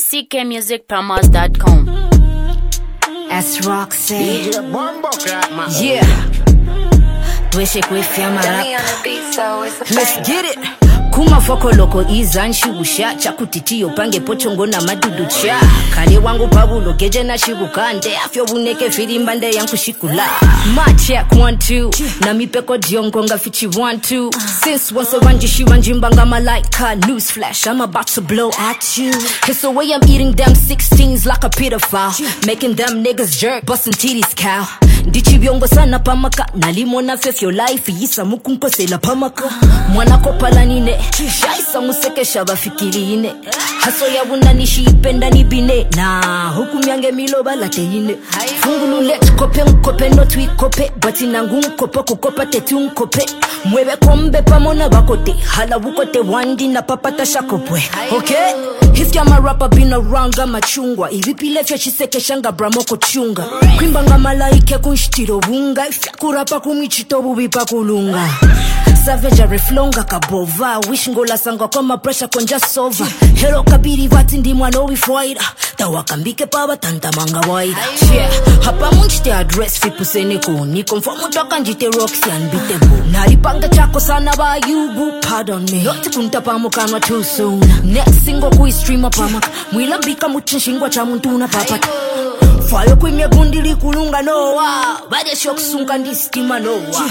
ckmusicpromos.com. That's Roxy. Yeah. Tueshe kuifia mara. Let's get it. Kuma foko loko izanshi usha chakutitiyo pange pochongo na madudu cha kale wangu pabulo geje na shibukande afyo buneke firimbande yankushikula my check 1 2 na mipeko diongo nga fichi 1 2 since once around she wanjimbanga malaika news flash I'm about to blow at you cause the way I'm eating them 16s like a pedophile making them niggas jerk busting titties cow ndichibiongo sana pamaka nalimona fefyo life yisa mukunkosela pamaka mwana kopala nine shaisa musekesha bafikirine haso yabuna nishipenda nibine na hukumyange miloba lateine fungulule kope no twikope batinangu kope kukopa tetu kope mwebe kombe pamona bakote hala bukote wandi na papata shakopwe okay his kama rapper been around kama chungwa ivipile fya chisekeshanga bramoko chunga kwimbanga malaike kunshitiro bunga ifyakurapa kumichito bubipa kulunga savage reflonga kabova wish ngola sanga kwa pressure konja sova hello kabiri vati ndi mwana wifoira tawakambike paba tanta manga waida yeah hapa munchite address fipusene ko ni conform toka njite Roxy unbeatable nalipanga chako sana ba yubu pardon me yote kuntapa mukanwa too soon next single ku streamer pamaka mwilambika muchinshingwa cha muntu na papa fire kwimye gundili kulunga nowa bade shock sunga ndi stima nowa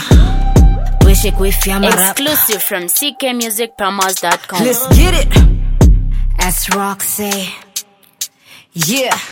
exclusive from ckmusicpromos.com. Let's get it. That's Roxy. Yeah.